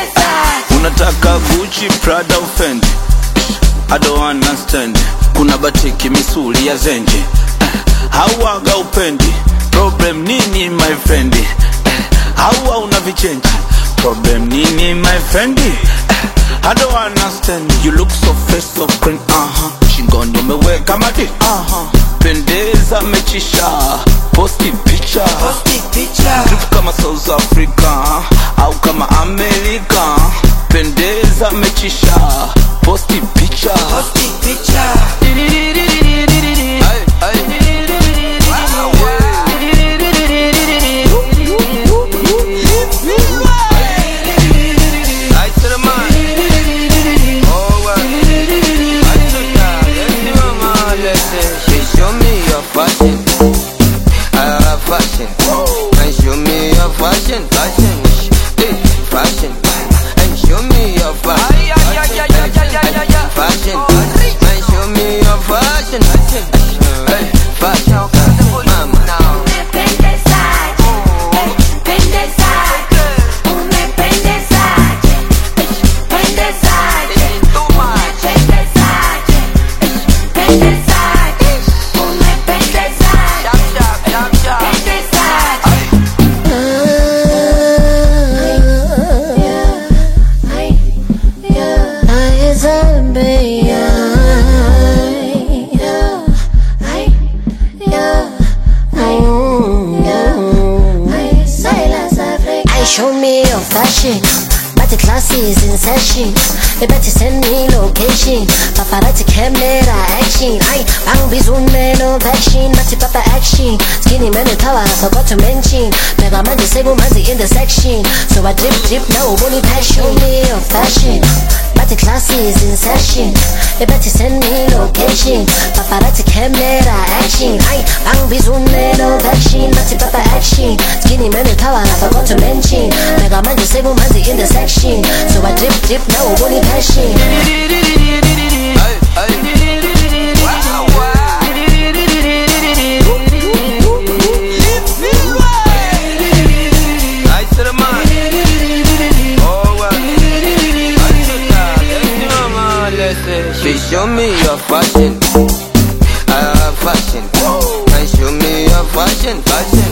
Unataka Gucci, Prada, Fendi, I don't understand. Kuna batiki misuli ya zenje, hawaga upendi. Problem nini my friend? Hawa unavichenji. Problem nini my friend? I don't understand. You look so fresh, so clean, shingoni umeweka madi, pendeza mechisha, posti picha, trip kama South Africa au kama America. Pendeza mechisha, posti picha, fashion, and show me your fashion, fashion, and show me your fashion, fashion, and show me your fashion, fashion, mama now. Show me your fashion, Bati class is in session. They better send me location. Paparazzi camera action. Bang bizoom man no vaccine. Bati papa action. Skinny man in tower, I forgot to mention. Mega man the same man the intersection. So I drip now only passion. Show me your fashion, Bati class is in session. They better send me location. Paparazzi camera action. Bang bizoom man no vaccine. Bati papa action. Skinny man in tower, I forgot to mention. Mega man the same man the intersection. So I drip now only passion. She show me your fashion, fashion, and show me your fashion, fashion.